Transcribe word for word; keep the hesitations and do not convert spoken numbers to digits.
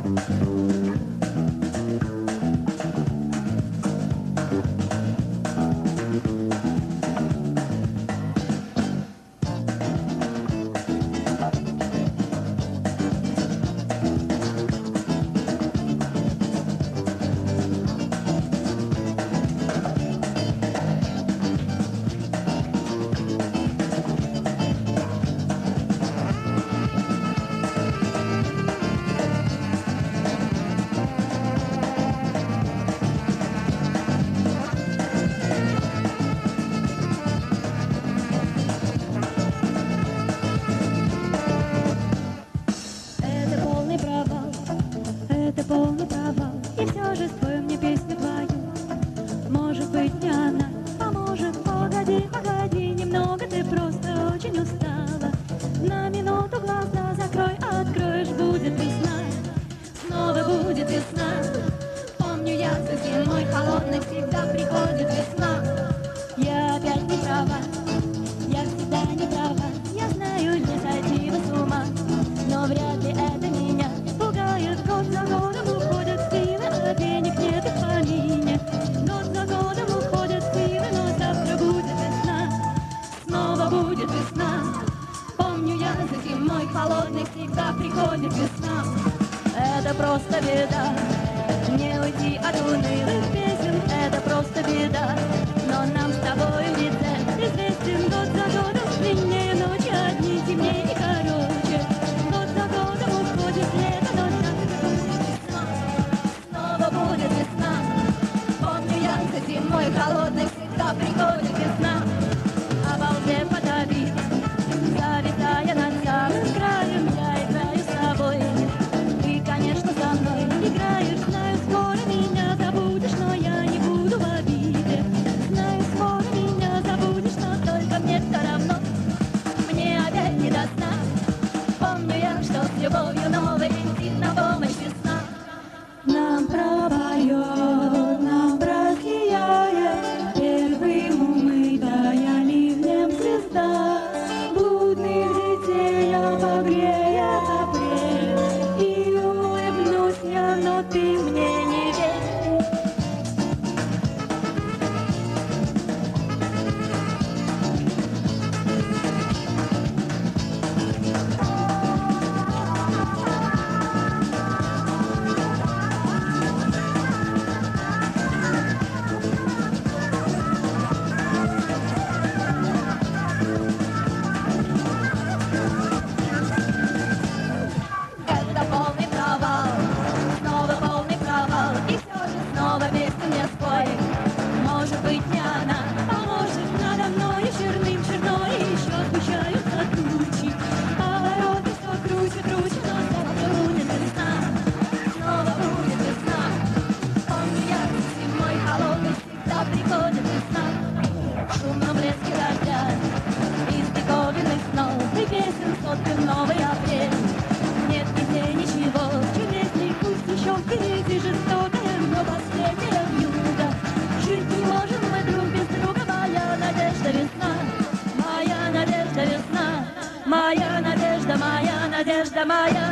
Полный провал, и все же спой мне песню твою. Может быть, не она поможет. Погоди, погоди, немного ты просто очень устала. На минуту глаза закрой, откроешь, будет весна. Снова будет весна. Помню я, за зимой холодной всегда приходит весна. Я опять не права, я всегда не права. Я знаю, не сойти бы с ума, но вряд ли это меня пугает. Год за годом уходят силы, а денег нет и в помине. Год за годом уходят силы, но завтра будет весна. Снова будет весна. Помню я, за зимой холодной всегда приходит весна. Это просто беда, не уйти от унылых песен. Это просто беда, но нам с тобой рецепт известен. Год за годом длиннее ночи, одни темнее и короче. Год за годом уходит лето, но завтра будет весна. Снова будет весна. Помню я, за зимой холодной всегда приходит весна. Обалдев от обид, зависая над самым краем, я играю с тобой. Ты, конечно, со мной играешь, знаю, скоро меня забудешь, но я не буду в обиде. Знаю, скоро меня забудешь, но только мне все равно. Мне опять не до сна. Помню я, что с любовью новой летит на помощь весна. Нам пропоет, нам просияет первым умытая ливнем звезда. Блудных детей обогреет апрель, и улыбнусь я, но ты мне не верь. Это полный провал, снова полный провал, и все же снова песню мне спой. Может быть, не она поможет, надо мною черным черно, и еще сгущаются тучи. Повороты все круче, круче, но завтра будет весна. Снова будет весна. Помню я, зимой холодной всегда приходит весна. В шумном блеске дождя, из диковинных снов и песен соткан новый апрель. Нет нигде ничего чудесней, пусть еще впереди жестокая, но последняя вьюга. Жить не можем мы друг без друга, моя надежда весна. Моя надежда весна, моя надежда, моя надежда, моя